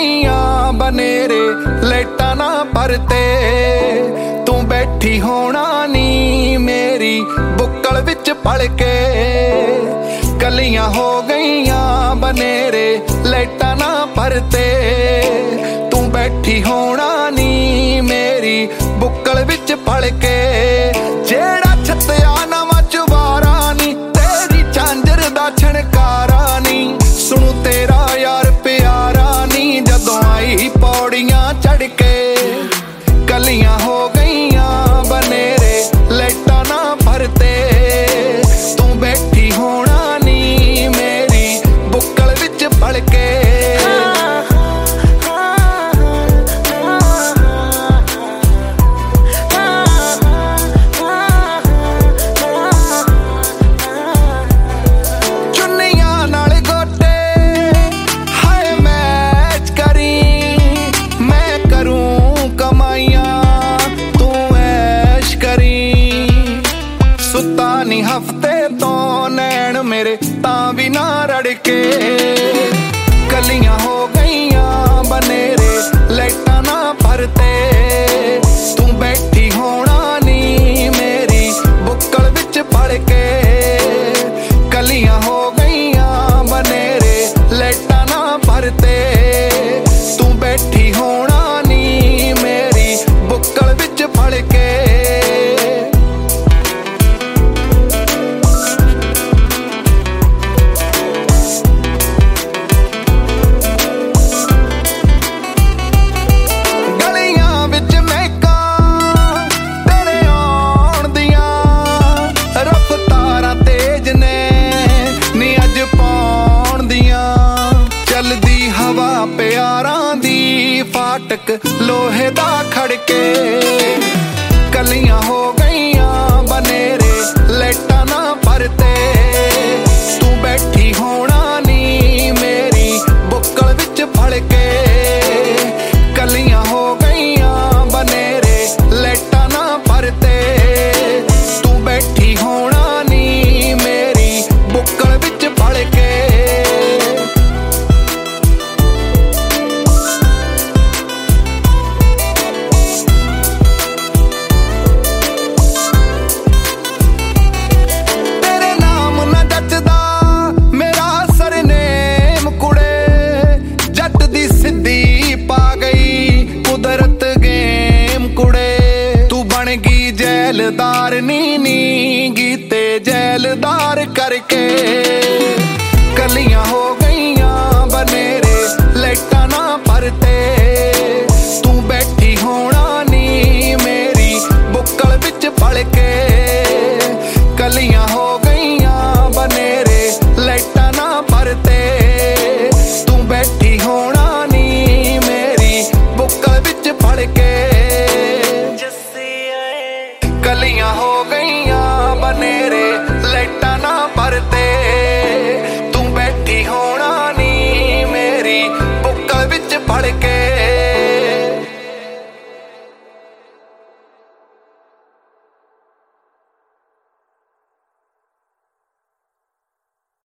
गईयां बनेरे लाइटां ना परते। तू बैठी होना नी मेरी बुक्कल विच पल के। कलियां हो गईयां बनेरे लाइटां ना परते। तू बैठी होना नी मेरी बुक्कल विच पल के। जेड़ा छत्या नवां चुबारा नी तेरी झांजर दा छणकारा नी। सुनू तेरा यार प्यारा नी जदों आई पौड़ियां चढ़ के। कलियां हो गईयां बनेरे लाइटां ना भरते। तू बैठी होना नी मेरी बुक्कल विच पल के। हफ्ते तो नैन मेरे तां भी ना रड़के। कलियां हो गईयां बनेरे लाइटां ना भरते। तू बैठी होना नी मेरी बुक्कल विच पड़ के। कलियां हो गईयां बनेरे लाइटां ना भरते। तू बैठी होना नी मेरी बुक्कल विच पड़ के। हवा प्यारां दी फाटक लोहे दा खड़के। कलियां हो गईयां बनेरे लाइटां ना भरते। तू बैठी होना नी मेरी बुक्कल विच पड़ के। कलियां हो गईयां बनेरे लाइटां ना भरते। तू बैठी होना नी मेरी बुक्कल विच पड़ के। जैलदार नी गीते जैलदार करके। कलियां हो गईयां बनेरे लाइटां ना भरते। तू बैठी होना नी मेरी बुक्कल विच पड़ के। कलियां हो गईयां बनेरे लाइटां ना भरते। तू बैठी होना नी मेरी बुक्कल विच पड़ के। कलियां हो गईयां बनेरे लाइटां ना भरते। तू बैठी होना नी मेरी बुक्कल विच पड़ के।